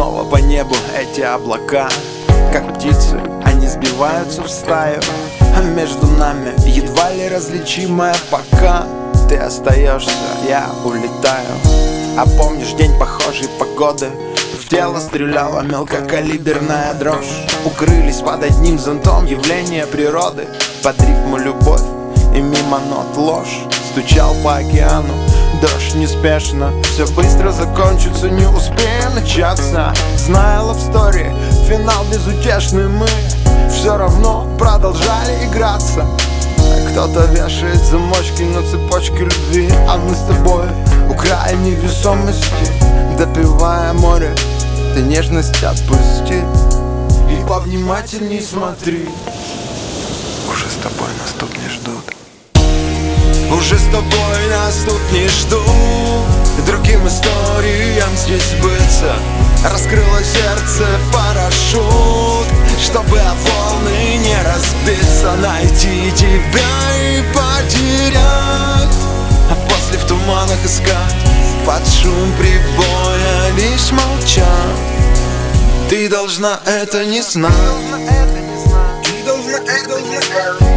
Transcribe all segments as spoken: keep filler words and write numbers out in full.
снова по небу эти облака, как птицы, они сбиваются в стаю, а между нами едва ли различимая пока. Ты остаешься, я улетаю. А помнишь день похожей погоды? В тело стреляла мелкокалиберная дрожь. Укрылись под одним зонтом явления природы. Под рифму любовь и мимо нот ложь. Стучал по океану дождь неспешно. Все быстро закончится, не успеем начаться. Зная лавстори, финал безутешный, мы все равно продолжали играться. Кто-то вешает замочки на цепочке любви, а мы с тобой у края невесомости, допивая море, ты нежность отпусти и повнимательней смотри. Уже с тобой нас тут не ждут. Уже с тобой нас тут не ждут. Другим историям здесь сбыться. Раскрыло сердце парашют, чтобы о волны не разбиться. Найти тебя и потерять, а после в туманах искать. Под шум прибоя лишь молчать. Ты должна это не знать. Ты должна это не знать.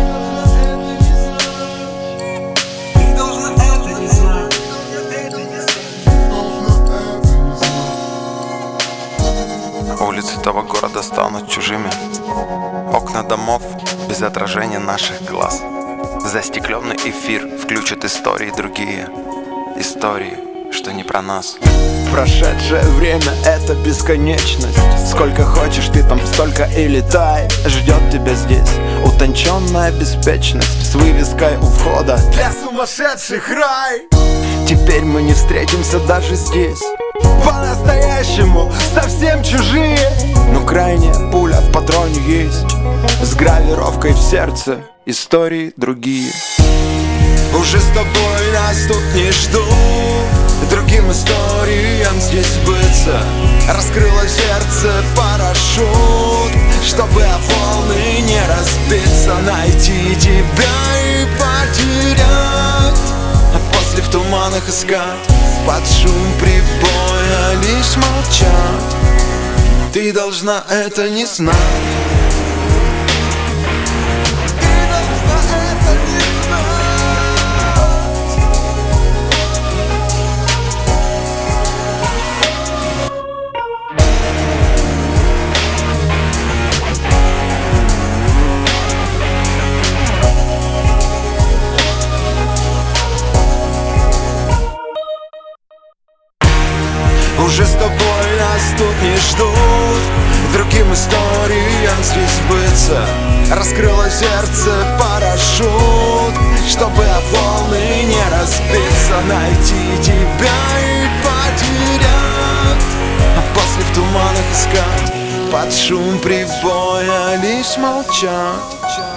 Улицы того города станут чужими. Окна домов без отражения наших глаз. Застекленный эфир включит истории другие. Истории, что не про нас. Прошедшее время — это бесконечность. Сколько хочешь, ты там столько и летай. Ждет тебя здесь утонченная беспечность с вывеской у входа для сумасшедших рай. Теперь мы не встретимся даже здесь. По-настоящему совсем чужие. Но крайняя пуля в патроне есть. С гравировкой в сердце истории другие. Уже с тобой нас тут не ждут. Другим историям здесь сбыться. Раскрыло сердце парашют, чтобы о волны не разбиться. Найти тебя и потерять, а после в туманах искать. Под шум прибоя лишь молчать. Ты должна это не знать. Уже с тобой нас тут не ждут. Другим историям здесь сбыться. Раскрыло сердце парашют, чтобы о волны не разбиться. Найти тебя и потерять, а после в туманах искать. Под шум прибоя лишь молчать.